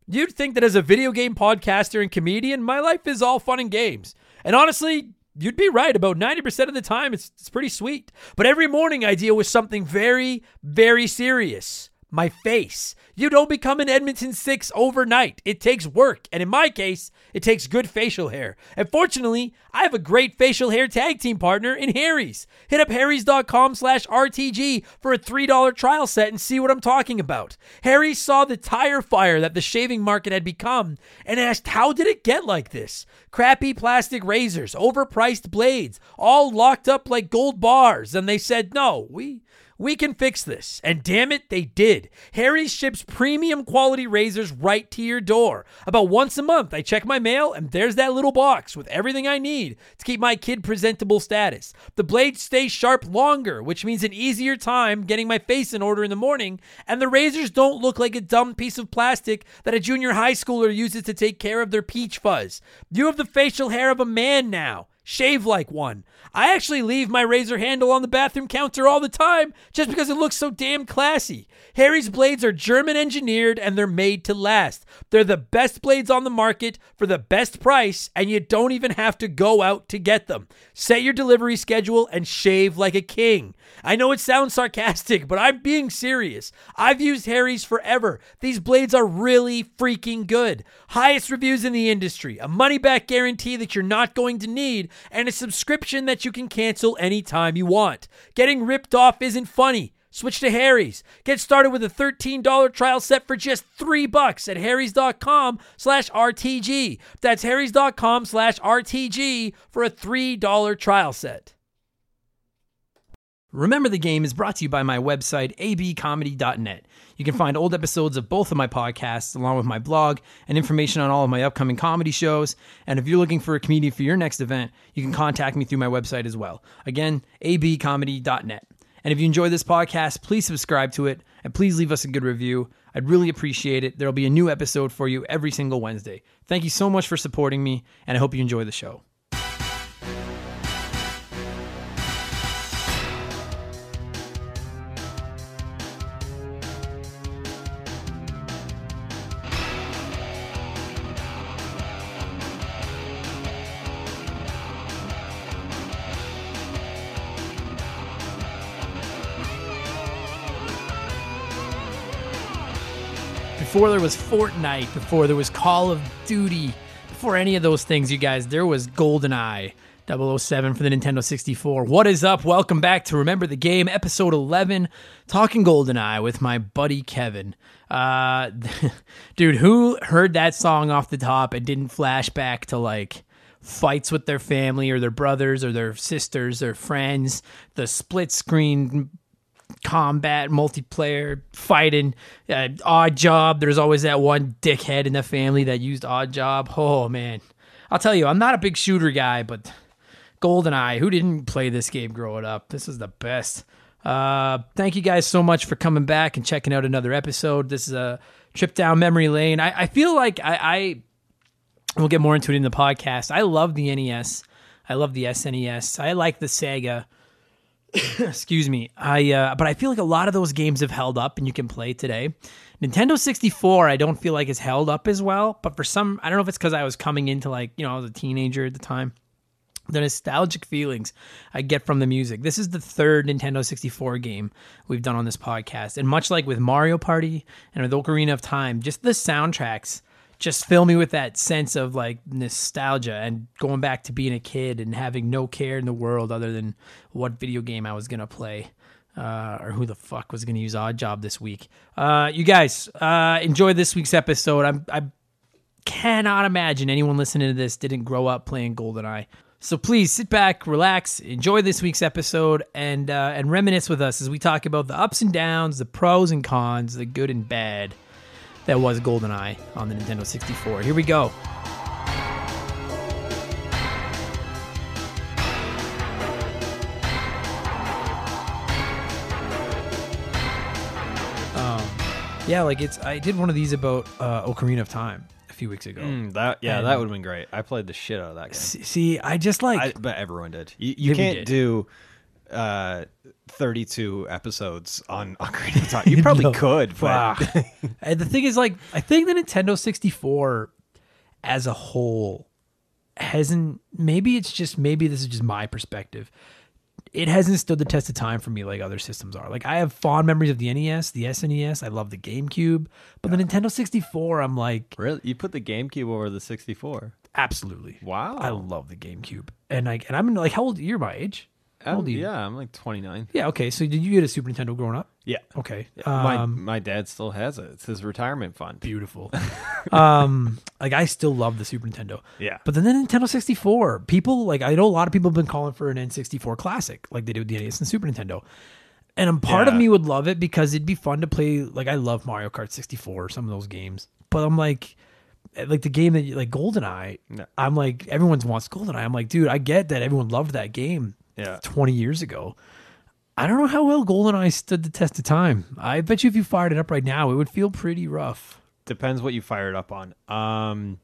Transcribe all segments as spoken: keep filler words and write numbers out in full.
You'd think that as a video game podcaster and comedian, my life is all fun and games. And honestly, you'd be right. About ninety percent of the time, it's, it's pretty sweet. But every morning, I deal with something very, very serious. My face. You don't become an Edmonton Six overnight. It takes work. And in my case, it takes good facial hair. And fortunately, I have a great facial hair tag team partner in Harry's. Hit up harrys.com slash RTG for a three dollar trial set and see what I'm talking about. Harry's saw the tire fire that the shaving market had become and asked, how did it get like this? Crappy plastic razors, overpriced blades, all locked up like gold bars. And they said, no, we... We can fix this. And damn it, they did. Harry's ships premium quality razors right to your door. About once a month, I check my mail, and there's that little box with everything I need to keep my kid presentable status. The blades stay sharp longer, which means an easier time getting my face in order in the morning, and the razors don't look like a dumb piece of plastic that a junior high schooler uses to take care of their peach fuzz. You have the facial hair of a man now. Shave like one. I actually leave my razor handle on the bathroom counter all the time just because it looks so damn classy. Harry's blades are German engineered and they're made to last. They're the best blades on the market for the best price, and you don't even have to go out to get them. Set your delivery schedule and shave like a king. I know it sounds sarcastic, but I'm being serious. I've used Harry's forever. These blades are really freaking good. Highest reviews in the industry, a money-back guarantee that you're not going to need, and a subscription that you can cancel anytime you want. Getting ripped off isn't funny. Switch to Harry's. Get started with a thirteen dollar trial set for just three bucks at harrys.com slash RTG. That's harrys.com slash RTG for a three dollar trial set. Remember the Game is brought to you by my website, a b comedy dot net. You can find old episodes of both of my podcasts, along with my blog and information on all of my upcoming comedy shows. And if you're looking for a comedian for your next event, you can contact me through my website as well. Again, a b comedy dot net. And if you enjoy this podcast, please subscribe to it and please leave us a good review. I'd really appreciate it. There'll be a new episode for you every single Wednesday. Thank you so much for supporting me, and I hope you enjoy the show. Before there was Fortnite, before there was Call of Duty, before any of those things, you guys, there was GoldenEye double oh seven for the Nintendo sixty-four. What is up? Welcome back to Remember the Game, episode eleven, talking GoldenEye with my buddy Kevin. Uh, dude, who heard that song off the top and didn't flash back to, like, fights with their family or their brothers or their sisters or friends, the split screen combat, multiplayer, fighting, uh, Odd Job. There's always that one dickhead in the family that used Odd Job. Oh, man. I'll tell you, I'm not a big shooter guy, but GoldenEye, who didn't play this game growing up? This is the best. Uh, thank you guys so much for coming back and checking out another episode. This is a trip down memory lane. I, I feel like I, I, we'll get more into it in the podcast. I love the N E S. I love the S N E S. I like the Sega. Excuse me. I uh, but I feel like a lot of those games have held up and you can play today. Nintendo sixty-four, I don't feel like it's held up as well, but for some, I don't know if it's because I was coming into, like, you know, I was a teenager at the time. The nostalgic feelings I get from the music. This is the third Nintendo sixty-four game we've done on this podcast, and much like with Mario Party and with Ocarina of Time, just the soundtracks just fill me with that sense of, like, nostalgia and going back to being a kid and having no care in the world other than what video game I was going to play, uh, or who the fuck was going to use Odd Job this week. Uh, you guys, uh, enjoy this week's episode. I'm, I cannot imagine anyone listening to this didn't grow up playing GoldenEye. So please sit back, relax, enjoy this week's episode, and uh, and reminisce with us as we talk about the ups and downs, the pros and cons, the good and bad that was GoldenEye on the Nintendo sixty-four. Here we go. Um, yeah, like it's. I did one of these about uh, Ocarina of Time a few weeks ago. Mm, that yeah, and that would have been great. I played the shit out of that game. See, I just like. I bet everyone did. You, you can't do. uh, thirty-two episodes on Ocarina of Time. You probably No. could, but Wow. And the thing is, like, I think the Nintendo sixty-four as a whole hasn't, maybe it's just, maybe this is just my perspective. It hasn't stood the test of time for me like other systems are. Like, I have fond memories of the N E S, the S N E S. I love the GameCube. But the Nintendo sixty-four, I'm like, really, you put the GameCube over the sixty-four. absolutely. Wow. I love the GameCube. And I, and I'm like, how old, you're my age? How old are you? Yeah, I'm like twenty-nine. Yeah, okay. So did you get a Super Nintendo growing up? Yeah. Okay. my Um, my dad still has it. It's his retirement fund. beautiful. um, like, I still love the Super Nintendo. Yeah. But then the Nintendo sixty-four, people, like, I know a lot of people have been calling for an N sixty-four classic, like they do with the N E S and Super Nintendo. And um, part of Yeah. me would love it because it'd be fun to play. Like, I love Mario Kart sixty-four, some of those games. But I'm like, like the game that, you- like GoldenEye, No. I'm like, everyone wants GoldenEye. I'm like, dude, I get that everyone loved that game Yeah. twenty years ago. I don't know how well GoldenEye stood the test of time. I bet you if you fired it up right now, it would feel pretty rough. Depends what you fired up on. Um,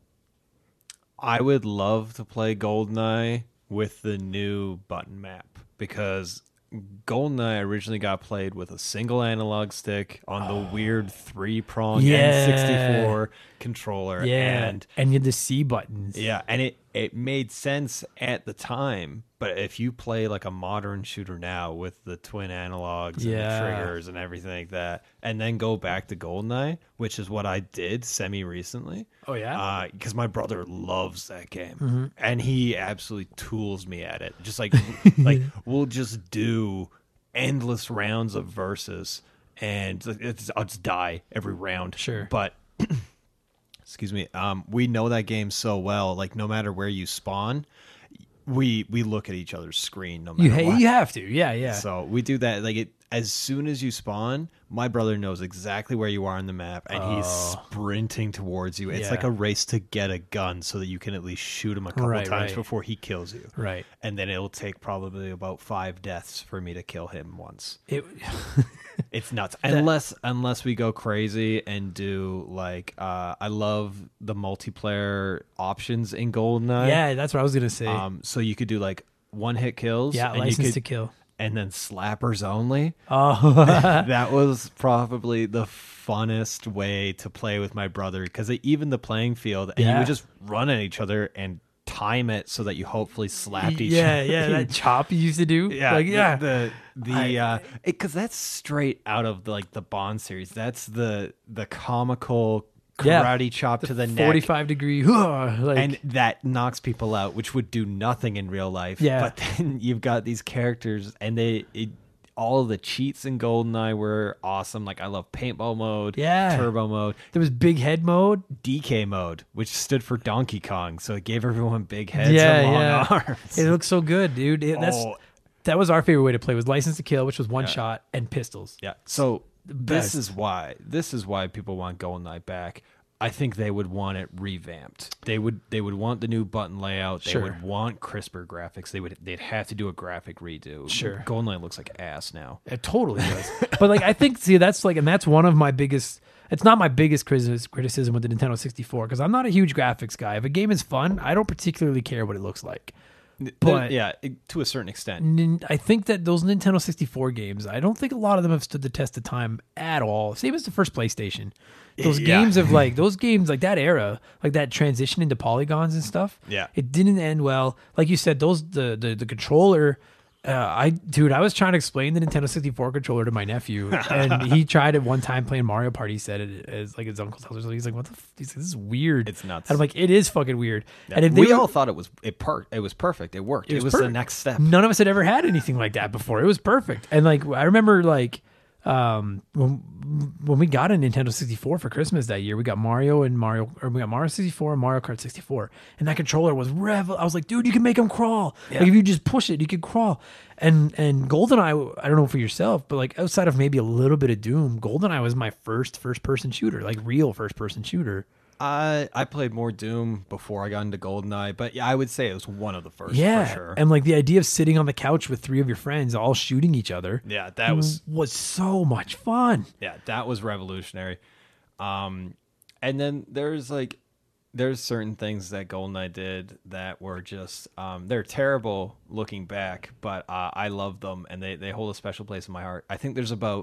I would love to play GoldenEye with the new button map because GoldenEye originally got played with a single analog stick on the weird three-prong Yeah. N sixty-four controller. Yeah, And and you had the C buttons. yeah, and it, it made sense at the time, but if you play like a modern shooter now with the twin analogs Yeah. and the triggers and everything like that, and then go back to GoldenEye, which is what I did semi recently. Oh, yeah? Because my brother loves that game, Mm-hmm. and he absolutely tools me at it. Just like like we'll just do endless rounds of verses, and it's, I'll just die every round. Sure. But excuse me, um, we know that game so well. Like no matter where you spawn, we we look at each other's screen. No matter You, ha- what. you have to. Yeah, yeah. So we do that. Like it, as soon as you spawn, my brother knows exactly where you are on the map, and he's Oh. sprinting towards you. It's Yeah. like a race to get a gun so that you can at least shoot him a couple Right, times right. before he kills you. Right. And then it'll take probably about five deaths for me to kill him once. It, It's nuts. Unless unless we go crazy and do like uh I love the multiplayer options in GoldenEye. yeah, that's what I was going to say. Um so you could do like one hit kills. yeah, and you license could, to kill. and then slappers only. Oh, That was probably the funnest way to play with my brother because they even the playing field and you Yeah. would just run at each other and time it so that you hopefully slapped each yeah, other. yeah. That chop you used to do. Yeah, like, the- yeah. The the, I- uh, because that's straight out of the, like the Bond series. That's the the comical Yeah. karate chop to the neck, forty-five degree. Like, and that knocks people out, which would do nothing in real life. Yeah. But then you've got these characters, and they it, all of the cheats in GoldenEye were awesome. Like I love paintball mode, Yeah. turbo mode, there was big head mode. D K mode, which stood for Donkey Kong, so it gave everyone big heads Yeah, and long yeah. arms. It looks so good, dude. It- that's Oh. that was our favorite way to play. Was license to kill, which was one shot, and pistols. Yeah. So best. this is why this is why people want GoldenEye back. I think they would want it revamped. They would they would want the new button layout. They Sure. would want crisper graphics. They would they'd have to do a graphic redo. Sure. GoldenEye looks like ass now. It totally does. But like, I think, see, that's like, and that's one of my biggest. It's not my biggest criticism criticism with the Nintendo sixty-four because I'm not a huge graphics guy. If a game is fun, I don't particularly care what it looks like. But- yeah, it- to a certain extent. Nin- I think that those Nintendo sixty-four games, I don't think a lot of them have stood the test of time at all. Same as the first PlayStation. Those Yeah. games of like those games like that era, like that transition into polygons and stuff. Yeah. it didn't end well. Like you said, those the the, the controller. Uh, I dude, I was trying to explain the Nintendo sixty-four controller to my nephew, and he tried it one time playing Mario Party. He said it as like his uncle's house or something. He's like, "What the? F-? He's like, this is weird." It's nuts. And I'm like, "It is fucking weird." Yeah. And if they we were- all thought it was it per it was perfect. It worked. It was, was the perfect. next step. None of us had ever had anything like that before. It was perfect. And like I remember like um when when we got a Nintendo sixty-four for Christmas that year, we got Mario and Mario or we got Mario sixty-four and Mario Kart sixty-four. And that controller was rev I was like, dude, you can make him crawl. Yeah. Like if you just push it, you can crawl. And and GoldenEye, I don't know for yourself, but like outside of maybe a little bit of Doom, GoldenEye was my first first person shooter, like real first person shooter. I I played more Doom before I got into GoldenEye, but yeah, I would say it was one of the first Yeah. for sure. And like the idea of sitting on the couch with three of your friends all shooting each other. yeah, that was was so much fun. Yeah, that was revolutionary. Um, and then there's like there's certain things that GoldenEye did that were just um, they're terrible looking back, but uh, I love them and they, they hold a special place in my heart. I think there's about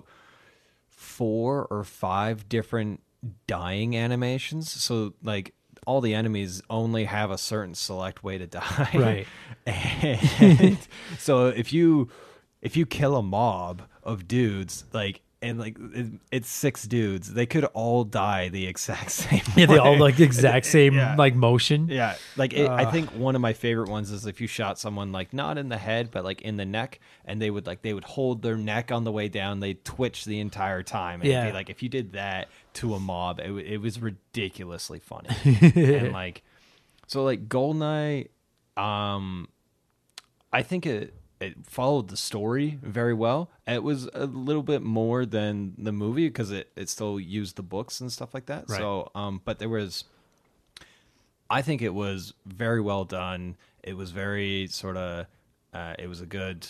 four or five different dying animations. So like all the enemies only have a certain select way to die. Right. And so if you if you kill a mob of dudes, like and like it, it's six dudes, they could all die the exact same way. Yeah, they all like the exact same Yeah. like motion. Yeah, like it, I Uh. think one of my favorite ones is if you shot someone like not in the head but like in the neck, and they would like they would hold their neck on the way down, they'd twitch the entire time. And it'd Yeah. be like if you did that to a mob, it, w- it was ridiculously funny. And like so like GoldenEye, um, I think it it followed the story very well. It was a little bit more than the movie because it, it still used the books and stuff like that. Right. So um, but there was. I think it was very well done. It was very sort of, uh, it was a good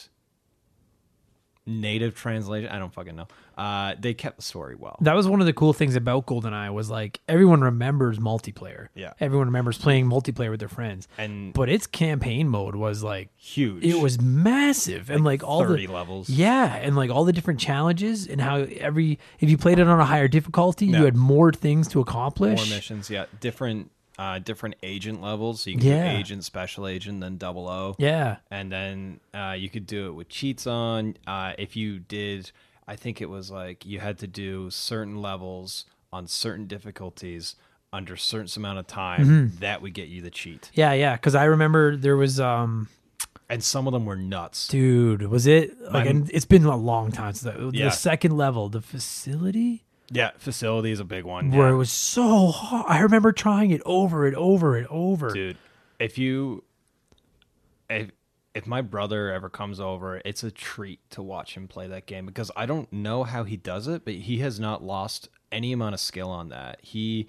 native translation. I don't fucking know. Uh, they kept the story well. That was one of the cool things about GoldenEye was like everyone remembers multiplayer. Yeah. Everyone remembers playing multiplayer with their friends. And But its campaign mode was like huge. it was massive and like all thirty the levels. Yeah, and like all the different challenges and how every if you played it on a higher difficulty, Yeah. you had more things to accomplish. More missions. Yeah. Different, uh, different agent levels. So you can Yeah. do agent, special agent, then double O. Yeah. And then uh, you could do it with cheats on. Uh, if you did, I think it was like you had to do certain levels on certain difficulties under a certain amount of time. Mm-hmm. That would get you the cheat. Yeah, yeah, cuz I remember there was um And some of them were nuts. dude, was it like My- and it's been a long time since that, Yeah. the second level, the facility Yeah, facility is a big one. where yeah. it was so hard. I remember trying it over and over and over. Dude, if you if if my brother ever comes over, it's a treat to watch him play that game because I don't know how he does it, but he has not lost any amount of skill on that. He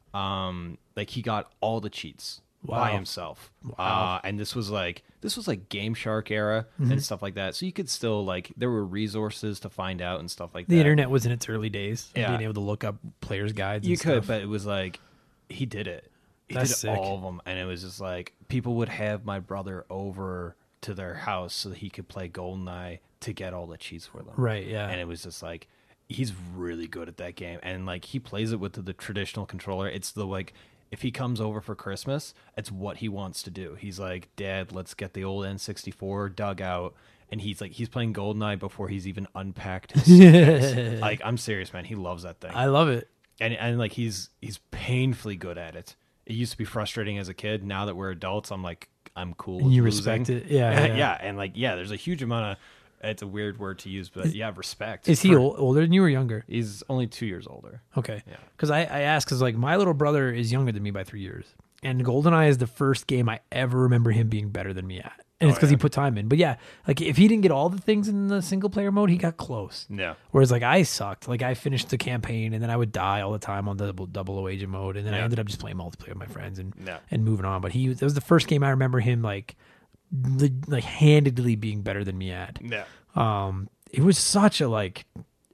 um like he got all the cheats by Wow. himself. Wow. Uh and this was like this was like Game Shark era Mm-hmm. and stuff like that. So you could still like there were resources to find out and stuff like The that. internet was in its early days, of Yeah. being able to look up players' guides. You and could, stuff. but it was like he did it. He That's did sick. all of them, and it was just like people would have my brother over to their house so that he could play GoldenEye to get all the cheats for them. Right, yeah. And it was just like he's really good at that game, and like he plays it with the, the traditional controller. It's the like if he comes over for Christmas, it's what he wants to do. He's like, Dad, let's get the old N sixty-four dug out. And he's like, he's playing GoldenEye before he's even unpacked his suitcase. Like, I'm serious, man. He loves that thing. I love it. and and like he's he's painfully good at it. It used to be frustrating as a kid. Now that we're adults, I'm like I'm cool. With You losing. respect it. Yeah, yeah, yeah. and like yeah, there's a huge amount of. It's a weird word to use, but yeah, respect. Is he For- ol- older than you or younger? He's only two years older. Okay. Yeah. Because I, I asked, because like my little brother is younger than me by three years. And GoldenEye is the first game I ever remember him being better than me at. And it's Oh, because yeah. he put time in. But yeah, like if he didn't get all the things in the single player mode, he got close. Yeah, Whereas like I sucked. Like I finished the campaign and then I would die all the time on the double, double O agent mode. And then I Yeah. ended up just playing multiplayer with my friends and, Yeah. and moving on. But he that was the first game I remember him like, li- like handedly being better than me at. yeah, Um, it was such a like.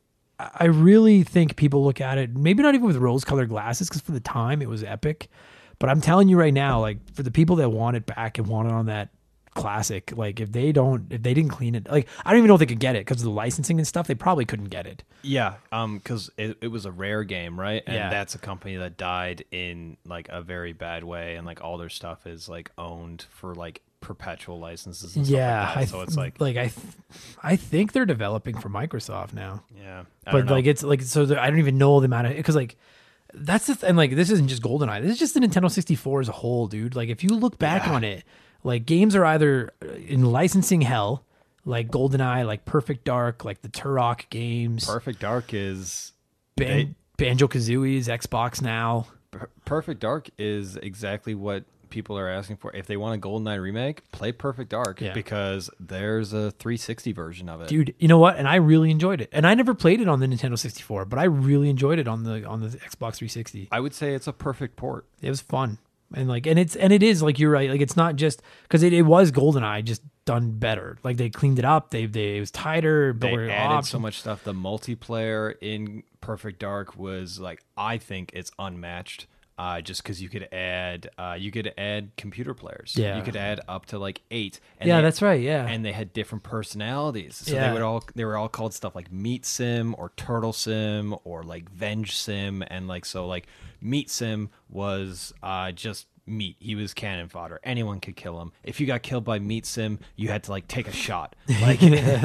I I really think people look at it, maybe not even with rose-colored glasses, because for the time it was epic. But I'm telling you right now, like for the people that want it back and want it on that classic, like if they don't, if they didn't clean it, like I don't even know if they could get it because of the licensing and stuff. They probably couldn't get it. yeah. Um, because it, it was a rare game, right? And Yeah. that's a company that died in like a very bad way, and like all their stuff is like owned for like perpetual licenses. And Yeah, stuff like that. I so it's like like I, th- I think they're developing for Microsoft now. yeah, I But don't know. like it's like so there- I don't even know the amount of because like that's the th- and like this isn't just GoldenEye. This is just the Nintendo sixty-four as a whole, dude. Like if you look back Yeah. on it, like games are either in licensing hell, like GoldenEye, like Perfect Dark, like the Turok games, Perfect Dark is Ban- Banjo Kazooie's Xbox now. Per- Perfect Dark is exactly what people are asking for. If they want a GoldenEye remake, play Perfect Dark Yeah. because there's a three sixty version of it. Dude, you know what? And I really enjoyed it. And I never played it on the Nintendo sixty-four, but I really enjoyed it on the on the Xbox three sixty. I would say it's a perfect port. It was fun. And like and it's and it is like you're right. Like it's not just because it, it was GoldenEye just done better. Like they cleaned it up. They they it was tighter. They more added options. so much stuff. The multiplayer in Perfect Dark was like, I think it's unmatched. Uh, just because you could add, uh, you could add computer players. Yeah. You could add up to like eight. And yeah, they, that's right. Yeah. And they had different personalities, so Yeah. they would all they were all called stuff like Meat Sim or Turtle Sim or like Venge Sim, and like so like Meat Sim was uh, just meat. He was cannon fodder. Anyone could kill him. If you got killed by Meat Sim, you had to like take a shot. Like,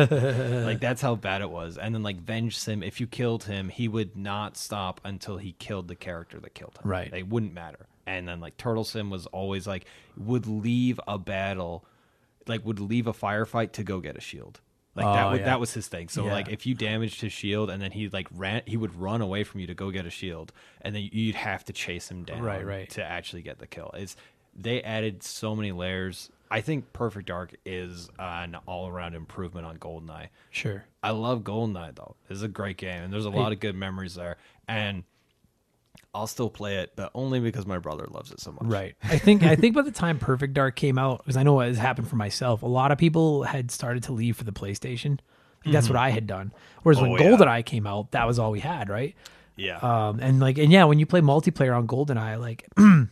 like that's how bad it was. And then like Venge Sim, if you killed him, he would not stop until he killed the character that killed him. Right. They wouldn't matter. And then like Turtle Sim was always like would leave a battle, like would leave a firefight to go get a shield. Like that Oh, would, yeah. that was his thing. So Yeah. like if you damaged his shield and then he like ran, he would run away from you to go get a shield, and then you'd have to chase him down Right, right. to actually get the kill. It's they added so many layers. I think Perfect Dark is an all around improvement on GoldenEye. Sure. I love GoldenEye though. It's a great game, and there's a lot of good memories there. And I'll still play it, but only because my brother loves it so much. Right. I think I think by the time Perfect Dark came out, because I know what has happened for myself, a lot of people had started to leave for the PlayStation. Like, that's what I had done. Whereas when Oh, yeah. GoldenEye came out, that was all we had, right? Yeah. Um, and like, and yeah, when you play multiplayer on GoldenEye, like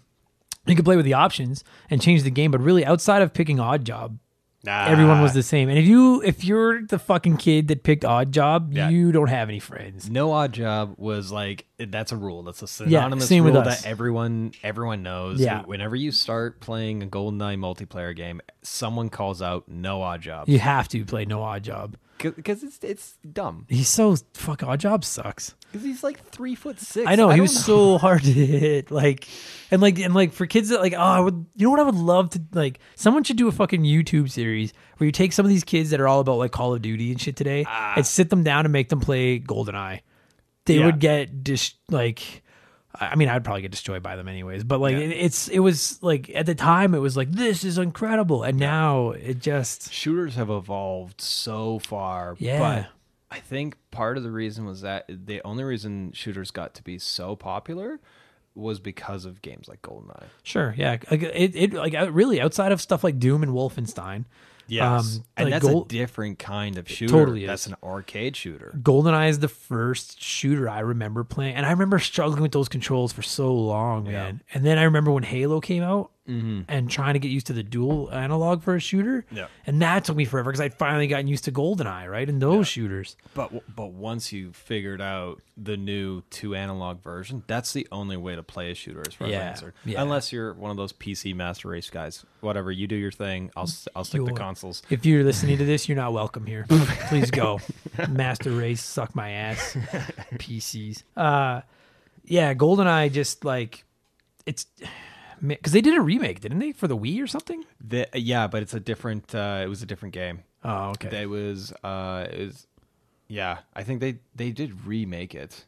you could play with the options and change the game, but really outside of picking Odd Job, Nah. everyone was the same. And if you if you're the fucking kid that picked Odd Job, Yeah. you don't have any friends. No Odd Job was like that's a rule. That's a synonymous same with rule us. that everyone everyone knows. Yeah. Whenever you start playing a GoldenEye multiplayer game, someone calls out no Odd Job You have to play no Odd Job. because it's it's dumb. He's so fuck Odd Job sucks. Because he's like three foot six. I know he don't was so hard to hit, like, and like, and like for kids that like, oh, I would, you know what I would love to like. Someone should do a fucking YouTube series where you take some of these kids that are all about like Call of Duty and shit today, and sit them down and make them play GoldenEye. They Yeah. would get dis like, I mean, I'd probably get destroyed by them anyways. But like, Yeah. it, it's it was like at the time it was like this is incredible, and now it just Shooters have evolved so far. Yeah. But I think part of the reason was that the only reason shooters got to be so popular was because of games like GoldenEye. sure, yeah, like, it it like uh, really outside of stuff like Doom and Wolfenstein. Yes. Um, and like that's Gol- a different kind of shooter. totally That's is. an arcade shooter. GoldenEye is the first shooter I remember playing, and I remember struggling with those controls for so long, Yeah. man. And then I remember when Halo came out and trying to get used to the dual analog for a shooter, Yeah. and that took me forever because I'd finally gotten used to GoldenEye, right, and those shooters. But but once you figured out the new two analog version, that's the only way to play a shooter as far as Yeah, I'm concerned. yeah. Unless you're one of those P C master race guys. Whatever, you do your thing. I'll s- I'll stick to You're- consoles. If you're listening to this, you're not welcome here. Please go. Master Race, suck my ass. P Cs. Uh, yeah, GoldenEye just like it's because they did a remake, didn't they, for the Wii or something? The, yeah, but it's a different. Uh, it was a different game. Oh, okay. It was. Uh, it was. Yeah, I think they they did remake it.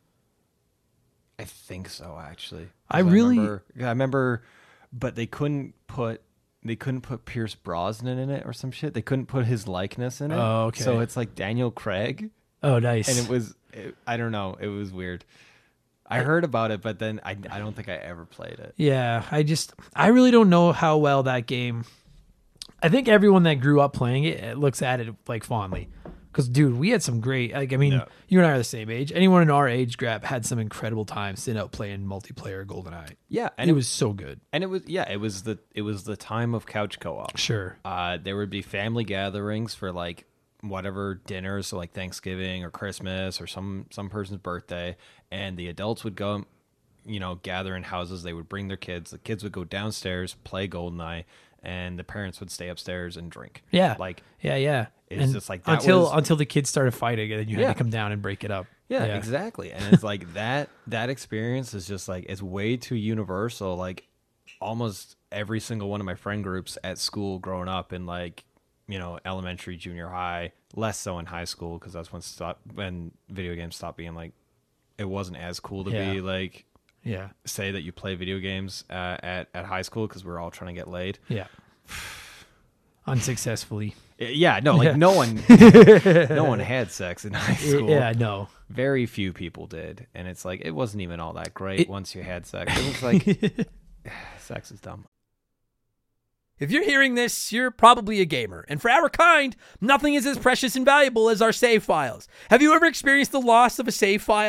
I think so, actually. 'Cause I really- remember, I remember, but they couldn't put they couldn't put Pierce Brosnan in it or some shit. They couldn't put his likeness in it. Oh, okay. So it's like Daniel Craig, Oh, nice. and it was. It, I don't know. It was weird. I heard about it, but then I I don't think I ever played it. Yeah, I just I really don't know how well that game. I think everyone that grew up playing it, it looks at it like fondly. Because, dude, we had some great. Like, I mean, Yeah. you and I are the same age. Anyone in our age gap had some incredible time sitting out playing multiplayer GoldenEye. Yeah, And and it was so good. and it was yeah, it was the it was the time of couch co-op. Sure. Uh, there would be family gatherings for like whatever dinners, so like Thanksgiving or Christmas or some some person's birthday, and the adults would go, you know, gather in houses. They would bring their kids. The kids would go downstairs, play GoldenEye, and the parents would stay upstairs and drink. Yeah. like Yeah, yeah. It's And just like that until was- until the kids started fighting, and then you had Yeah. to come down and break it up. yeah, exactly. And it's like that that experience is just like it's way too universal. Like almost every single one of my friend groups at school growing up in like, you know, elementary, junior high, less so in high school because that's when stop when video games stopped being like it wasn't as cool to Yeah. be like Yeah. say that you play video games uh, at at high school because we're all trying to get laid. Yeah. Unsuccessfully. Yeah, no, like Yeah. no one no one had sex in high school. Yeah, no. Very few people did, and it's like it wasn't even all that great It- once you had sex. It was like sex is dumb. If you're hearing this, you're probably a gamer. And for our kind, nothing is as precious and valuable as our save files. Have you ever experienced the loss of a save file?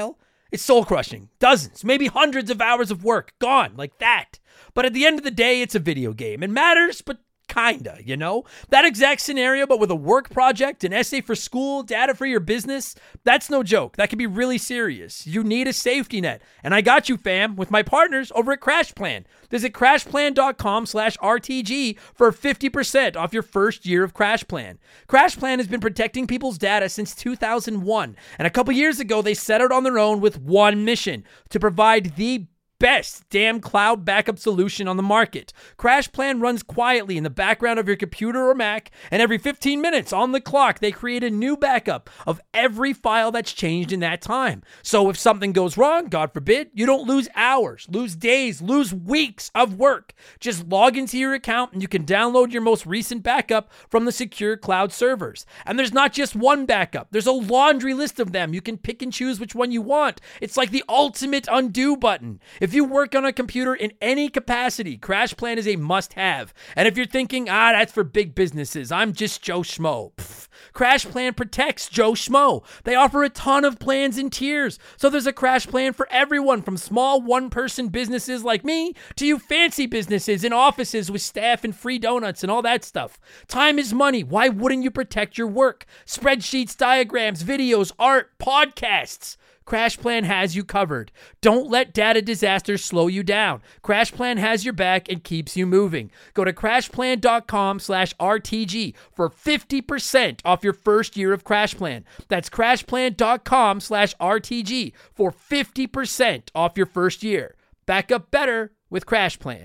It's soul crushing. Dozens, maybe hundreds of hours of work gone like that. But at the end of the day, it's a video game. It matters, but kinda, you know? That exact scenario, but with a work project, an essay for school, data for your business, that's no joke. That can be really serious. You need a safety net. And I got you, fam, with my partners over at CrashPlan. Visit crashplan.com slash RTG for fifty percent off your first year of CrashPlan. CrashPlan has been protecting people's data since two thousand one. And a couple years ago, they set out on their own with one mission: to provide the best damn cloud backup solution on the market. CrashPlan runs quietly in the background of your computer or Mac, and every fifteen minutes on the clock, they create a new backup of every file that's changed in that time. So if something goes wrong, God forbid, you don't lose hours, lose days, lose weeks of work. Just log into your account and you can download your most recent backup from the secure cloud servers. And there's not just one backup. There's a laundry list of them. You can pick and choose which one you want. It's like the ultimate undo button. If If you work on a computer in any capacity, CrashPlan is a must-have. And if you're thinking, ah, that's for big businesses, I'm just Joe Schmo. Pfft. CrashPlan protects Joe Schmo. They offer a ton of plans and tiers. So there's a CrashPlan for everyone, from small one-person businesses like me to you fancy businesses in offices with staff and free donuts and all that stuff. Time is money. Why wouldn't you protect your work? Spreadsheets, diagrams, videos, art, podcasts. CrashPlan has you covered. Don't let data disasters slow you down. CrashPlan has your back and keeps you moving. Go to crashplan.com slash RTG for fifty percent off your first year of CrashPlan. That's crashplan.com slash RTG for fifty percent off your first year. Back up better with CrashPlan.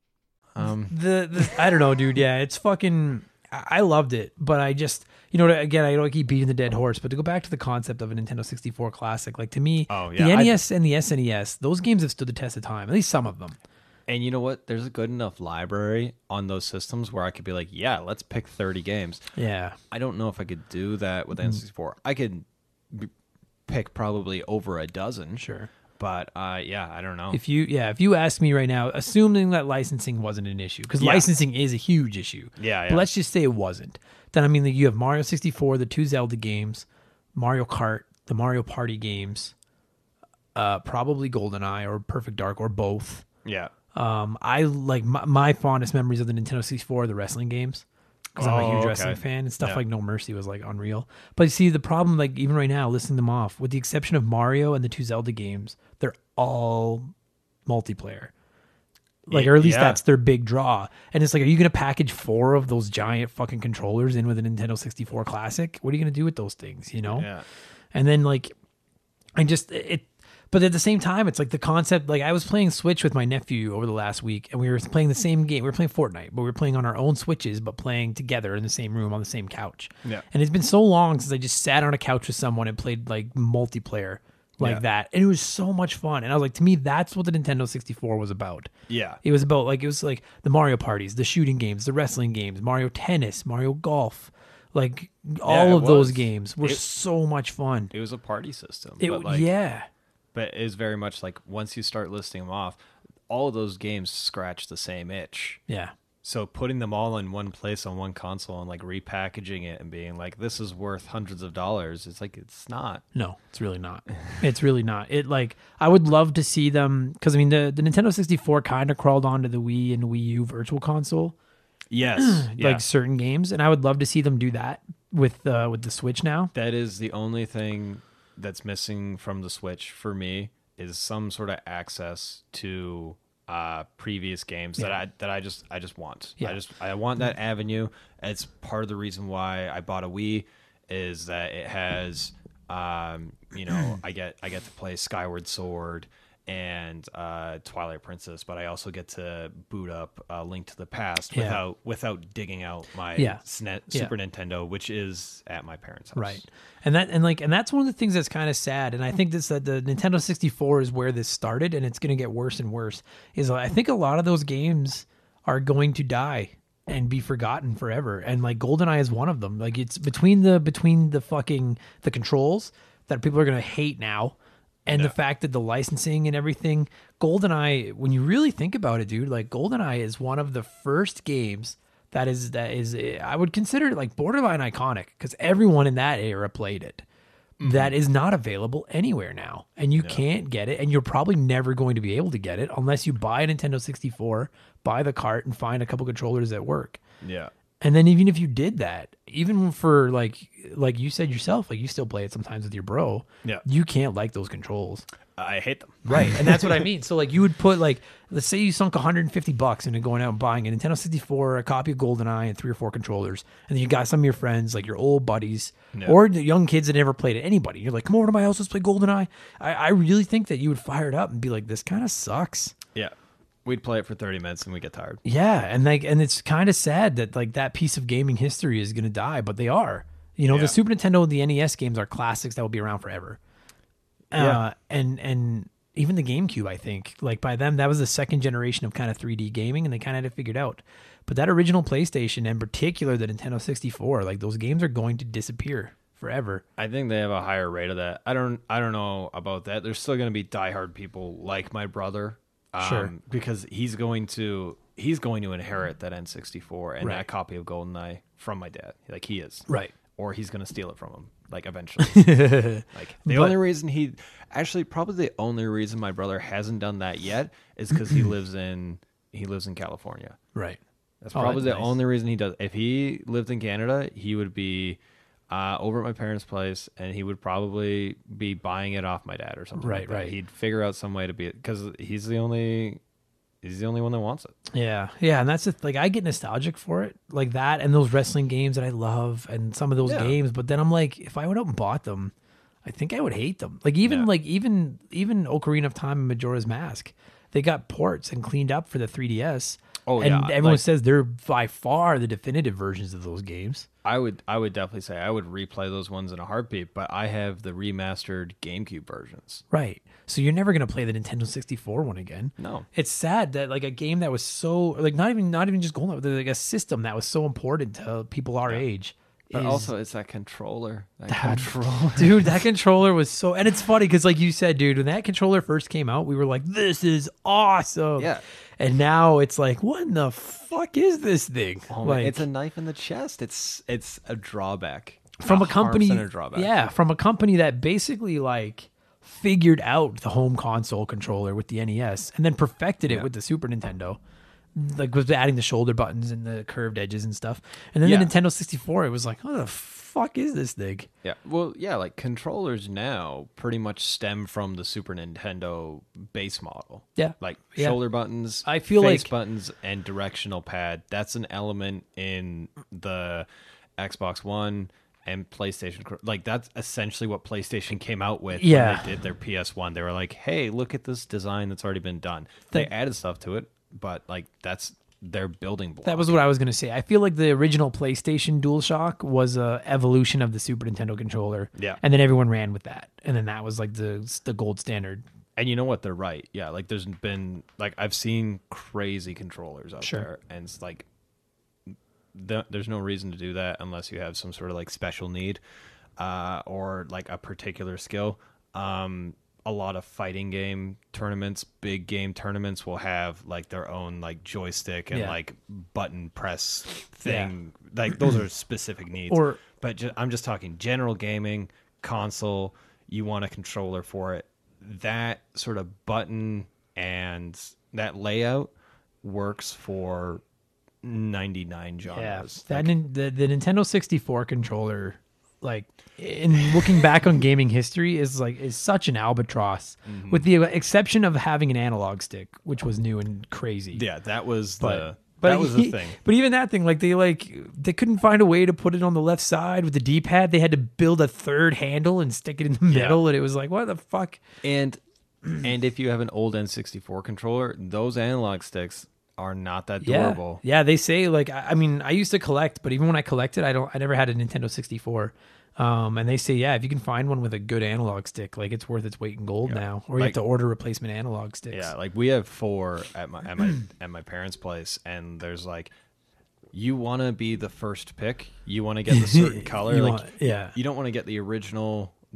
Um, the, the I don't know, dude. Yeah, it's fucking. I loved it, but I just, you know, again, I don't keep beating the dead horse, but to go back to the concept of a Nintendo sixty-four classic, like to me, Oh, yeah, the N E S I- and the S N E S, those games have stood the test of time, at least some of them. And you know what? There's a good enough library on those systems where I could be like, yeah, let's pick thirty games. Yeah. I don't know if I could do that with N sixty-four. I could b- pick probably over a dozen. Sure. But uh, yeah, I don't know. If you, yeah, if you ask me right now, assuming that licensing wasn't an issue, because Yeah. licensing is a huge issue. Yeah, yeah. But let's just say it wasn't. Then, I mean, you have Mario sixty-four, the two Zelda games, Mario Kart, the Mario Party games, uh, probably GoldenEye or Perfect Dark or both. yeah. Um, I like my, my fondest memories of the Nintendo sixty-four are the wrestling games, because I'm a Oh, huge okay. wrestling fan, and stuff Yeah. like No Mercy was like unreal. But you see, the problem, like even right now, listing them off, with the exception of Mario and the two Zelda games, they're all multiplayer. Like, or at least Yeah. that's their big draw. And it's like, are you going to package four of those giant fucking controllers in with a Nintendo sixty-four Classic? What are you going to do with those things, you know? Yeah. And then like, I just it, but at the same time, it's like the concept. Like I was playing Switch with my nephew over the last week, and we were playing the same game. We were playing Fortnite, but we were playing on our own Switches, but playing together in the same room on the same couch. Yeah. And it's been so long since I just sat on a couch with someone and played like multiplayer like Yeah. that, and it was so much fun. And I was like, to me, that's what the Nintendo sixty-four was about. Yeah. It was about like it was like the Mario parties, the shooting games, the wrestling games, Mario Tennis, Mario Golf. Like all it of those was. games were It- so much fun. It was a party system. It, but like, yeah. But it is very much like once you start listing them off, all of those games scratch the same itch. Yeah. So putting them all in one place on one console and like repackaging it and being like, this is worth hundreds of dollars. It's like, it's not. No, it's really not. It's really not. It like I would love to see them, because I mean the, the Nintendo sixty-four kind of crawled onto the Wii and Wii U Virtual Console, Yes. yeah. like certain games, and I would love to see them do that with uh, with the Switch now. That is the only thing that's missing from the Switch for me is some sort of access to uh, previous games that Yeah. I that I just I just want. Yeah. I just I want that avenue. It's part of the reason why I bought a Wii is that it has um, you know, I get I get to play Skyward Sword and uh, Twilight Princess, but I also get to boot up uh, Link to the Past Yeah. without without digging out my Yeah. S N E S, Yeah. Super Nintendo, which is at my parents' house. Right. And that and like and that's one of the things that's kind of sad. And I think this that the Nintendo sixty-four is where this started, and it's going to get worse and worse. Is I think a lot of those games are going to die and be forgotten forever. And like GoldenEye is one of them. Like it's between the between the fucking the controls that people are going to hate now, and the fact that the licensing and everything, GoldenEye, when you really think about it, dude, like GoldenEye is one of the first games that is that is I would consider it like borderline iconic, because everyone in that era played it. that is not available anywhere now. And you can't get it. And you're probably never going to be able to get it unless you buy a Nintendo sixty-four, buy the cart, and find a couple controllers that work. Yeah. And then even if you did that, even for like like you said yourself, like you still play it sometimes with your bro. Yeah. You can't like those controls. I hate them. Right. And that's what I mean. So like you would put like, let's say you sunk one hundred fifty bucks into going out and buying a Nintendo sixty-four, a copy of GoldenEye, and three or four controllers. And then you got some of your friends, like your old buddies, Yeah. or the young kids that never played it, anybody. You're like, come over to my house, let's play GoldenEye. I, I really think that you would fire it up and be like, this kind of sucks. Yeah. We'd play it for thirty minutes and we get tired. Yeah. And like, and it's kind of sad that like that piece of gaming history is going to die, but they are. You know, Yeah. the Super Nintendo and the N E S games are classics that will be around forever. Yeah. Uh, and and even the GameCube, I think, like by them, that was the second generation of kind of three D gaming, and they kind of had it figured out. But that original PlayStation, in particular the Nintendo sixty-four, like those games are going to disappear forever. I think they have a higher rate of that. I don't I don't know about that. There's still going to be diehard people like my brother. Um, Sure. Because he's going to he's going to inherit that N sixty-four and Right. that copy of GoldenEye from my dad. Like he is. Right. Or he's going to steal it from him, like eventually. Like the But- only reason he, actually, probably the only reason my brother hasn't done that yet is because he lives in he lives in California. Right. That's Oh, probably that's the nice. only reason he does. If he lived in Canada, he would be uh, over at my parents' place, and he would probably be buying it off my dad or something. Right, like that. right. He'd figure out some way to be because he's the only he's the only one that wants it. Yeah, yeah, and that's the, like I get nostalgic for it, like that, and those wrestling games that I love, and some of those Yeah. games. But then I'm like, if I went out and bought them, I think I would hate them. Like even Yeah. like even even Ocarina of Time and Majora's Mask, they got ports and cleaned up for the three D S. Oh, and yeah, everyone like- says they're by far the definitive versions of those games. I would I would definitely say I would replay those ones in a heartbeat, but I have the remastered GameCube versions. Right. So you're never gonna play the Nintendo sixty-four one again. No. It's sad that like a game that was so like not even not even just Golden, but like a system that was so important to people our age. But is- also, it's that controller. That, That- controller. dude, that controller was so, and it's funny because like you said, dude, when that controller first came out, we were like, this is awesome. Yeah. And now it's like, what in the fuck is this thing? Oh, man, like it's a knife in the chest. It's it's a drawback from a one hundred company, percent a drawback. yeah, from a company that basically like figured out the home console controller with the N E S and then perfected it Yeah. with the Super Nintendo. Like was adding the shoulder buttons and the curved edges and stuff. And then Yeah. the Nintendo sixty-four, it was like, what the fuck is this thing? Yeah. Well, yeah, like controllers now pretty much stem from the Super Nintendo base model. Yeah. Like Yeah. shoulder buttons, I feel face like- buttons, and directional pad. That's an element in the Xbox One and PlayStation. Like that's essentially what PlayStation came out with Yeah. when they did their P S one. They were like, hey, look at this design that's already been done. The- They added stuff to it, but like that's their building block. That was what I was going to say. I feel like the original PlayStation DualShock was a evolution of the Super Nintendo controller. Yeah. And then everyone ran with that. And then that was like the the gold standard. And you know what? They're right. Yeah, like there's been like I've seen crazy controllers out Sure. there, and it's like th- there's no reason to do that unless you have some sort of like special need uh, or like a particular skill. Um, a lot of fighting game tournaments, big game tournaments will have like their own like joystick and Yeah. like button press thing. Like those are specific needs. Or- but ju- I'm just talking general gaming console. You want a controller for it. That sort of button and that layout works for ninety-nine genres. That nin- the, the Nintendo sixty-four controller, like in looking back on gaming history, is like is such an albatross, Mm-hmm. with the exception of having an analog stick, which was new and crazy. Yeah, that was But the but that was he- the thing. But even that thing, like they like they couldn't find a way to put it on the left side with the D-pad. They had to build a third handle and stick it in the middle, and it was like, what the fuck? And and if you have an old N sixty-four controller, those analog sticks are not that durable. Yeah, yeah. They say like I, I mean I used to collect, but even when I collected, I don't I never had a Nintendo sixty-four. Um, and they say yeah, if you can find one with a good analog stick, like it's worth its weight in gold now. Or you Like- have to order replacement analog sticks. Yeah, like we have four at my at my at my parents' place, and there's like, you want to be the first pick. You want to get the certain color. You like, want- yeah. You don't want to get the original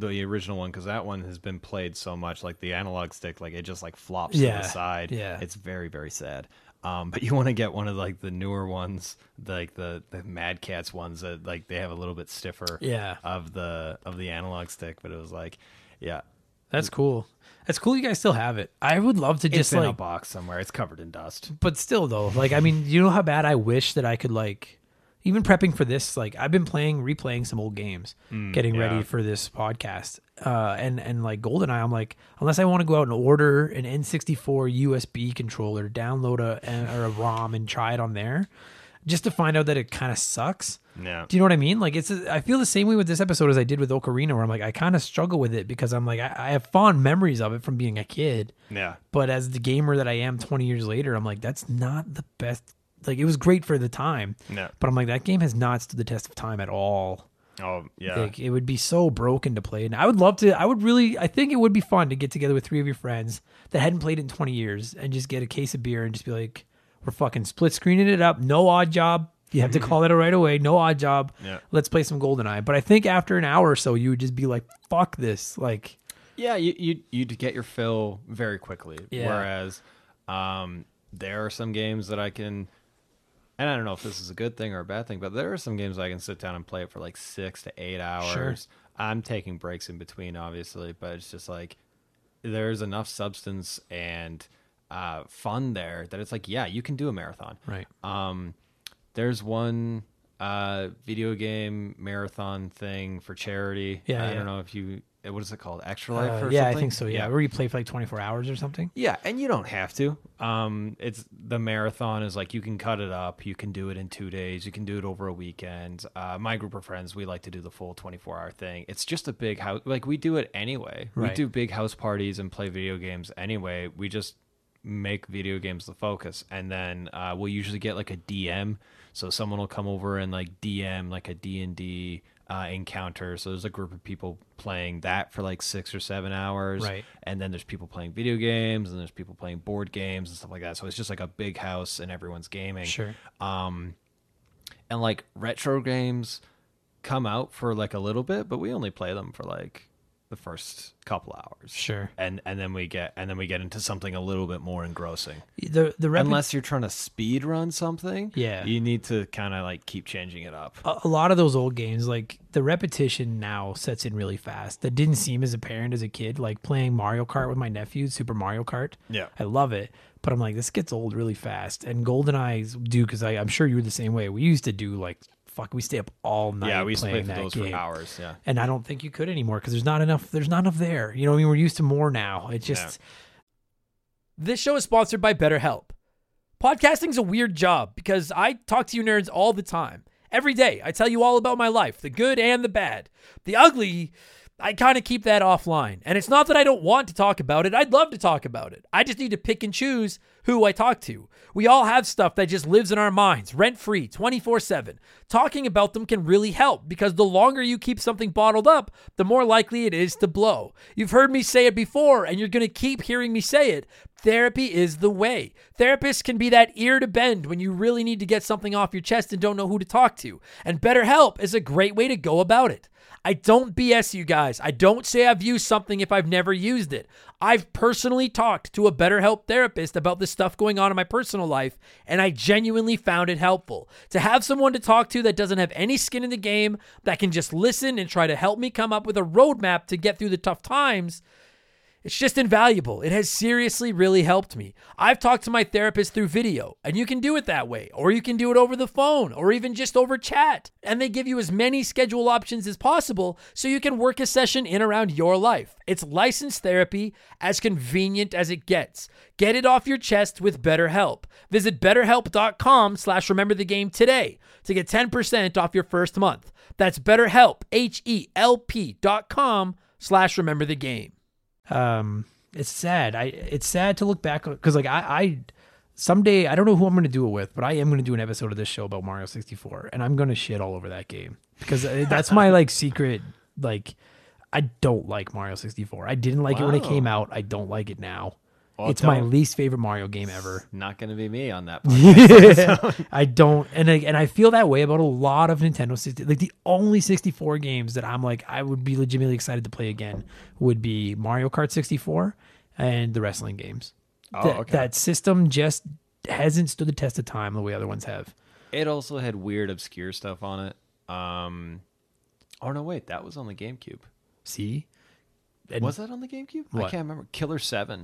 the original one, because that one has been played so much. Like the analog stick, like it just like flops Yeah, to the side. yeah. It's very, very sad. Um, but you want to get one of like the newer ones, like the the Mad Catz ones that like they have a little bit stiffer. Yeah. Of the of the analog stick, but it was like, yeah, That's cool. That's cool. You guys still have it. I would love to it's just in like, a box somewhere. It's covered in dust. but still though, like, I mean, you know how bad I wish that I could like, even prepping for this, like I've been playing, replaying some old games, getting yeah. ready for this podcast. Uh, and, and like GoldenEye, I'm like, unless I want to go out and order an N sixty-four U S B controller, download a, or a ROM and try it on there just to find out that it kind of sucks. Yeah. Do you know what I mean? Like it's, I feel the same way with this episode as I did with Ocarina, where I'm like, I kind of struggle with it because I'm like, I, I have fond memories of it from being a kid. Yeah. But as the gamer that I am twenty years later, I'm like, that's not the best. Like it was great for the time. Yeah. But I'm like, that game has not stood the test of time at all. Oh yeah. Like it would be so broken to play. And I would love to, I would really, I think it would be fun to get together with three of your friends that hadn't played it in twenty years and just get a case of beer and just be like, we're fucking split screening it up. No odd job. You have to call it right away. No odd job. Yeah. Let's play some GoldenEye. But I think after an hour or so, you would just be like, fuck this. Like, Yeah, you you you'd get your fill very quickly. Yeah. Whereas um, there are some games that I can, and I don't know if this is a good thing or a bad thing, but there are some games I can sit down and play it for like six to eight hours. Sure. I'm taking breaks in between, obviously, but it's just like there's enough substance and uh, fun there that it's like, yeah, you can do a marathon. right. Um, there's one uh, video game marathon thing for charity. Yeah, I yeah. don't know if you, what is it called? Extra Life Uh, or yeah, something? I think so. Yeah. Where you play for like twenty-four hours or something. Yeah, and you don't have to. Um, it's the marathon is like you can cut it up. You can do it in two days. You can do it over a weekend. Uh, my group of friends, we like to do the full twenty-four hour thing. It's just a big house. Like we do it anyway. We Right. do big house parties and play video games anyway. We just make video games the focus, and then uh, we'll usually get like a D M. So someone will come over and like D M like a D and D uh, encounter. So there's a group of people playing that for like six or seven hours. Right. And then there's people playing video games, and there's people playing board games and stuff like that. So it's just like a big house and everyone's gaming. Sure. Um, and like retro games come out for like a little bit, but we only play them for like the first couple hours. Sure. And and then we get and then we get into something a little bit more engrossing. The the repu- Unless you're trying to speed run something, Yeah. you need to kind of like keep changing it up. a, a lot of those old games, like the repetition now sets in really fast. That didn't seem as apparent as a kid. Like playing Mario Kart with my nephew, Super Mario Kart. Yeah. I love it, but I'm like, this gets old really fast. And GoldenEye's do because I'm sure you were the same way. We used to do like fuck, we stay up all night. Yeah, we used to play playing for that those game. for hours. Yeah. And I don't think you could anymore because there's not enough. There's not enough there. You know what I mean? We're used to more now. It just. This show is sponsored by BetterHelp. Podcasting's a weird job because I talk to you nerds all the time. Every day, I tell you all about my life, the good and the bad. The ugly, I kind of keep that offline. And it's not that I don't want to talk about it. I'd love to talk about it. I just need to pick and choose who I talk to. We all have stuff that just lives in our minds, rent-free, twenty-four seven. Talking about them can really help because the longer you keep something bottled up, the more likely it is to blow. You've heard me say it before, and you're going to keep hearing me say it. Therapy is the way. Therapists can be that ear to bend when you really need to get something off your chest and don't know who to talk to. And BetterHelp is a great way to go about it. I don't B S you guys. I don't say I've used something if I've never used it. I've personally talked to a BetterHelp therapist about the stuff going on in my personal life, and I genuinely found it helpful. To have someone to talk to that doesn't have any skin in the game, that can just listen and try to help me come up with a roadmap to get through the tough times, it's just invaluable. It has seriously really helped me. I've talked to my therapist through video, and you can do it that way, or you can do it over the phone, or even just over chat. And they give you as many schedule options as possible so you can work a session in around your life. It's licensed therapy, as convenient as it gets. Get it off your chest with BetterHelp. Visit betterhelp.com slash remember the game today to get ten percent off your first month. That's BetterHelp, H-E-L-P dot com slash remember the game. Um, it's sad. I it's sad to look back because like I, I someday I don't know who I'm going to do it with, but I am going to do an episode of this show about Mario sixty-four, and I'm going to shit all over that game because that's my like secret. Like I don't like Mario sixty-four. I didn't like it when it Wow. came out. I don't like it now. Well, it's my don't- least favorite Mario game ever. Not going to be me on that podcast. I don't, and I, and I feel that way about a lot of Nintendo sixty. Like the only sixty-four games that I'm like I would be legitimately excited to play again would be Mario Kart sixty-four and the wrestling games. Oh, That- okay. That system just hasn't stood the test of time the way other ones have. It also had weird, obscure stuff on it. Um, oh, no, wait. That was on the GameCube. See, and, Was that on the GameCube? I What? can't remember. Killer seven.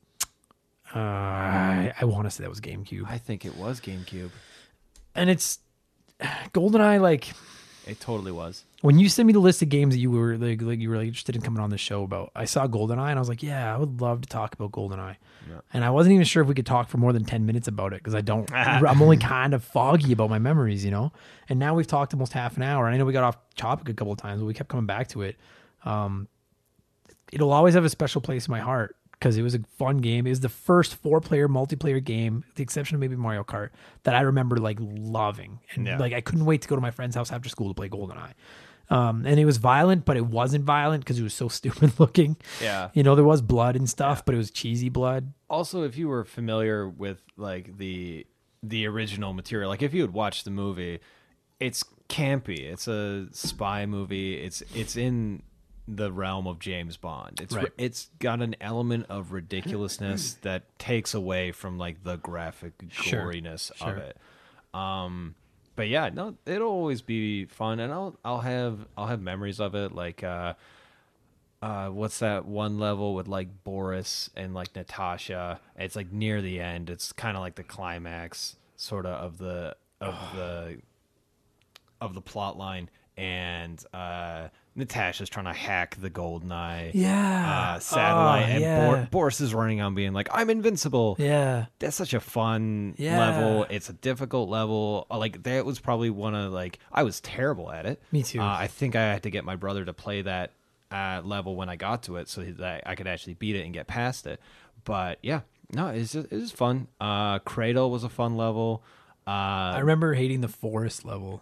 uh, I, I want to say that was GameCube, I think it was GameCube. and it's GoldenEye. Like It totally was. when you sent me the list of games that you were like, like you were like, interested in coming on the show about, I saw GoldenEye and I was like, yeah, I would love to talk about GoldenEye. Yeah. And I wasn't even sure if we could talk for more than ten minutes about it because I don't, I'm only kind of foggy about my memories, you know? And now we've talked almost half an hour. And I know we got off topic a couple of times, but we kept coming back to it. Um, it'll always have a special place in my heart because it was a fun game. It was the first four player multiplayer game, with the exception of maybe Mario Kart, that I remember like loving. And Yeah. like I couldn't wait to go to my friend's house after school to play GoldenEye. Um, and it was violent, but it wasn't violent because it was so stupid looking. Yeah. You know, there was blood and stuff, but it was cheesy blood. Also, if you were familiar with like the the original material, like if you had watched the movie, it's campy. It's a spy movie. It's it's in the realm of James Bond. It's Right. it's got an element of ridiculousness that takes away from like the graphic Sure. goriness Sure. of it. Um, but yeah, no, it'll always be fun, and I'll I'll have I'll have memories of it. Like, uh, uh, what's that one level with like Boris and like Natasha? It's like near the end. It's kind of like the climax, sort of of the of the of the plot line, and uh, Natasha's trying to hack the GoldenEye Yeah. uh, satellite, Oh, and yeah. Bor- Boris is running on being like, "I'm invincible." Yeah. That's such a fun Yeah. level. It's a difficult level. Uh, Like that was probably one of like I was terrible at it. Me too. Uh, I think I had to get my brother to play that uh, level when I got to it, so that I could actually beat it and get past it. But yeah, no, it's just, it was fun. Uh, Cradle was a fun level. I Uh, remember hating the forest level.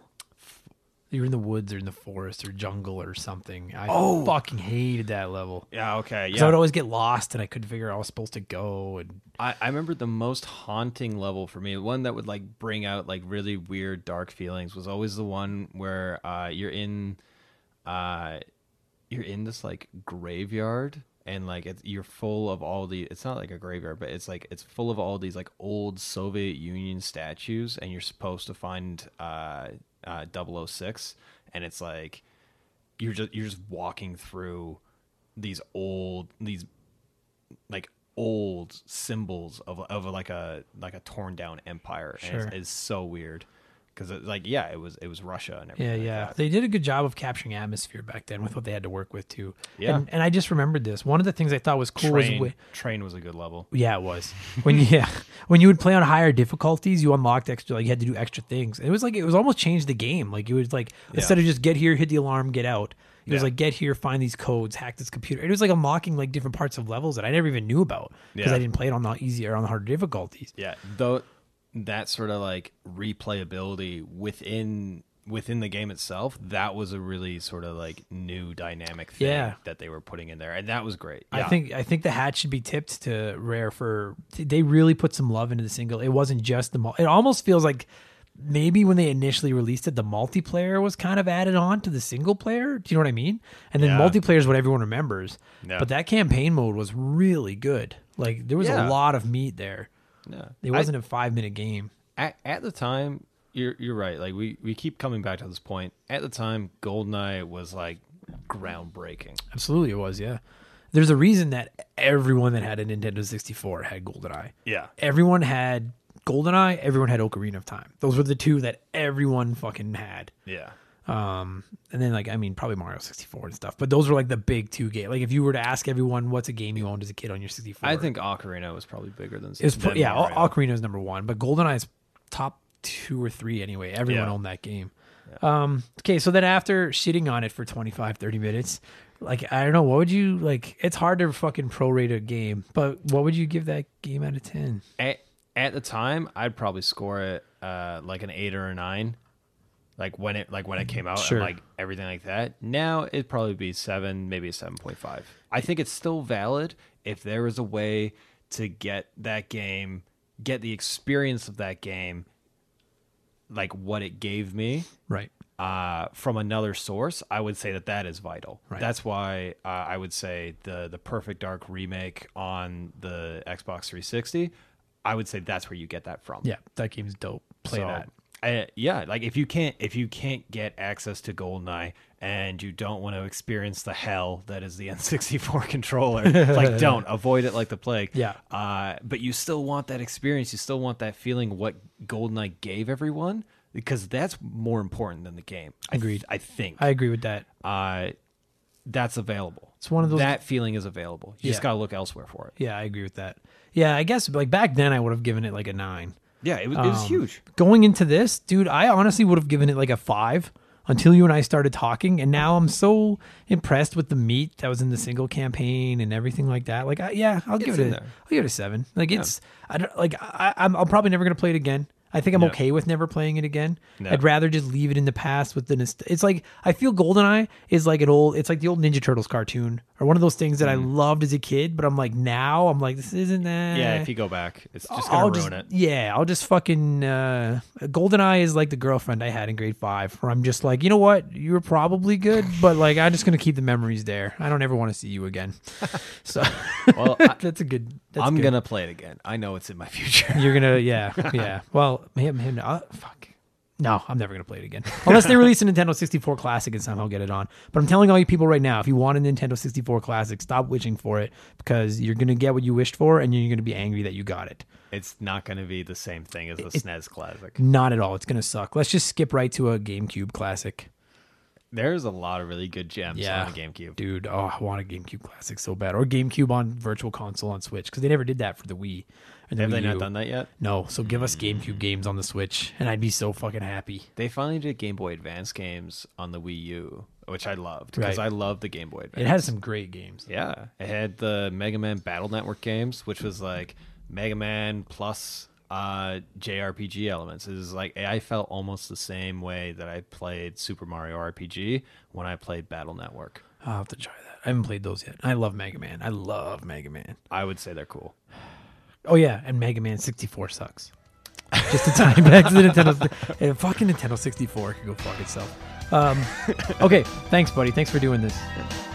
You were in the woods or in the forest or jungle or something. I Oh. fucking hated that level. yeah, okay, Because I yeah. would always get lost and I couldn't figure out how I was supposed to go. And I, I remember the most haunting level for me, one that would like bring out like really weird dark feelings, was always the one where uh, you're in uh, you're in this like graveyard, and like it's, you're full of all the it's not like a graveyard, but it's like it's full of all these like old Soviet Union statues, and you're supposed to find uh, uh, double oh six, and it's like you're just you're just walking through these old these like old symbols of of like a like a torn down empire, and Sure. it's, it's so weird because it, like yeah it was it was Russia and yeah, everything. yeah. like that. They did a good job of capturing atmosphere back then with what they had to work with too. Yeah. And, and I just remembered this. One of the things I thought was cool was Train, wi- train was a good level. yeah, it was when you yeah when you would play on higher difficulties, you unlocked extra. Like you had to do extra things. It was like it was almost changed the game. Like it was like instead of just get here, hit the alarm, get out. It was Yeah. like get here, find these codes, hack this computer. It was like unlocking like different parts of levels that I never even knew about because Yeah. I didn't play it on the easier or on the harder difficulties. Yeah, though that sort of like replayability within within the game itself, that was a really sort of like new dynamic thing Yeah. that they were putting in there, and that was great. I Yeah. think I think the hat should be tipped to Rare for they really put some love into the single. It wasn't just the mul- it almost feels like maybe when they initially released it, the multiplayer was kind of added on to the single player. Do you know what I mean? And then Yeah. multiplayer is what everyone remembers. Yeah. But that campaign mode was really good. Like there was Yeah. a lot of meat there. yeah. It wasn't a five minute game. At, at the time, you're you're right. Like we, we keep coming back to this point. At the time, GoldenEye was like groundbreaking. Absolutely, it was. Yeah. There's a reason that everyone that had a Nintendo sixty-four had GoldenEye. Yeah. Everyone had GoldenEye. Everyone had Ocarina of Time. Those were the two that everyone fucking had. Yeah. Um, and then like I mean probably Mario sixty-four and stuff, but those were like the big two games. Like if you were to ask everyone what's a game you owned as a kid on your sixty-four, I think Ocarina was probably bigger than it was pro- than yeah, Mario. O- Ocarina is number one, but GoldenEye is top two or three anyway. Everyone Yeah. owned that game. Um, okay, so then after shitting on it for twenty-five, thirty minutes, like I don't know, what would you like? It's hard to fucking prorate a game, but what would you give that game out of ten? At, at the time, I'd probably score it uh, like an eight or a nine. Like when it like when it came out, Sure. and like everything like that. Now it'd probably be seven, maybe a seven point five. I think it's still valid if there was a way to get that game, get the experience of that game, like what it gave me, Right. uh, from another source, I would say that that is vital. Right. That's why uh, I would say the the Perfect Dark remake on the Xbox three sixty, I would say that's where you get that from. Yeah, that game's dope. Play So, that. I, yeah, like if you can't if you can't get access to GoldenEye and you don't want to experience the hell that is the N sixty-four controller, like don't avoid it like the plague. Yeah. Uh, but you still want that experience. You still want that feeling what GoldenEye gave everyone, because that's more important than the game. I th- Agreed. I think. I agree with that. uh, that's available. It's one of those. That feeling is available. You just Yeah. gotta look elsewhere for it. Yeah, I agree with that. Yeah, I guess like back then I would have given it like a nine. Yeah, it was, it was Um, huge. Going into this, dude, I honestly would have given it like a five until you and I started talking, and now I'm so impressed with the meat that was in the single campaign and everything like that. Like, I, yeah, I'll give It's it. in A, there. I'll give it a seven. Like, it's I don't like I, I'm I'm probably never gonna play it again. I think I'm Yeah. okay with never playing it again. No. I'd rather just leave it in the past with the. Nost- it's like I feel GoldenEye is like an old. It's like the old Ninja Turtles cartoon or one of those things that I loved as a kid, but I'm like now I'm like this isn't that. Yeah, if you go back, it's just I'll gonna ruin just, it. Yeah, I'll just fucking. Uh, GoldenEye is like the girlfriend I had in grade five, where I'm just like, you know what, you were probably good, but like I'm just gonna keep the memories there. I don't ever want to see you again. So, Well, I, that's a good. That's I'm good. gonna play it again. I know it's in my future. You're gonna, yeah, yeah. Well, him, him. Uh, fuck. No, I'm never gonna play it again unless they release a Nintendo sixty-four Classic and somehow get it on. But I'm telling all you people right now, if you want a Nintendo sixty-four Classic, stop wishing for it because you're gonna get what you wished for, and you're gonna be angry that you got it. It's not gonna be the same thing as the It- S N E S Classic. Not at all. It's gonna suck. Let's just skip right to a GameCube Classic. There's a lot of really good gems Yeah. on the GameCube. Dude, oh, I want a GameCube Classic so bad, or GameCube on Virtual Console on Switch because they never did that for the Wii. And the Have they Wii not U. done that yet? No, so give us GameCube games on the Switch, and I'd be so fucking happy. They finally did Game Boy Advance games on the Wii U, which I loved because Right. I love the Game Boy Advance. It has some great games. Yeah, it had the Mega Man Battle Network games, which was like Mega Man plus uh, J R P G elements. It was like I felt almost the same way that I played Super Mario R P G when I played Battle Network. I'll have to try that. I haven't played those yet. I love Mega Man. I love Mega Man. I would say they're cool. Oh yeah, and Mega Man sixty-four sucks. Just to tie back to the Nintendo, eh, fucking Nintendo sixty-four can go fuck itself. Um, okay, thanks, buddy. Thanks for doing this.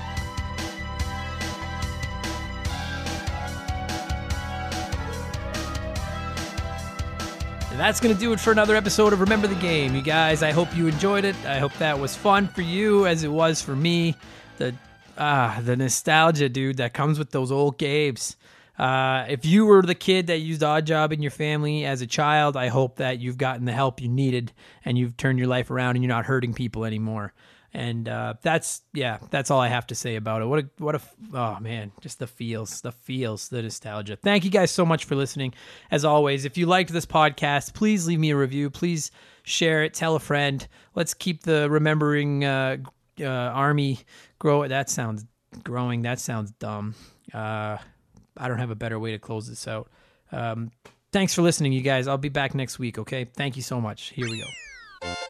That's going to do it for another episode of Remember the Game. You guys, I hope you enjoyed it. I hope that was fun for you as it was for me. The ah, the nostalgia, dude, that comes with those old games. Uh, if you were the kid that used Odd Job in your family as a child, I hope that you've gotten the help you needed and you've turned your life around and you're not hurting people anymore. And uh, that's, yeah, that's all I have to say about it. What a, what a, oh man, just the feels, the feels, the nostalgia. Thank you guys so much for listening. As always, if you liked this podcast, please leave me a review. Please share it. Tell a friend. Let's keep the remembering uh, uh, army grow. That sounds growing. That sounds dumb. Uh, I don't have a better way to close this out. Um, thanks for listening, you guys. I'll be back next week. Okay. Thank you so much. Here we go.